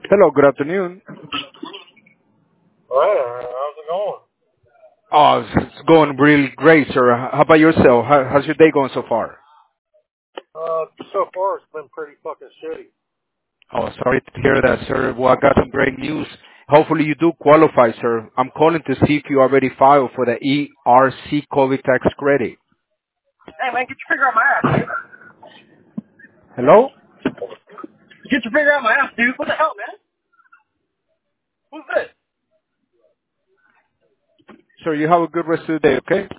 Hello, good afternoon. Well, how's it going? Oh, it's going really great, sir. How about yourself? How's your day going so far? So far it's been pretty fucking shitty. Oh, sorry to hear that, sir. Well, I got some great news. Hopefully you do qualify, sir. I'm calling to see if you already filed for the ERC COVID tax credit. Hey man, get your finger out my ass, dude. Hello? Get your finger out my ass, dude. What the hell, man? Who's this? Sir, you have a good rest of the day, okay?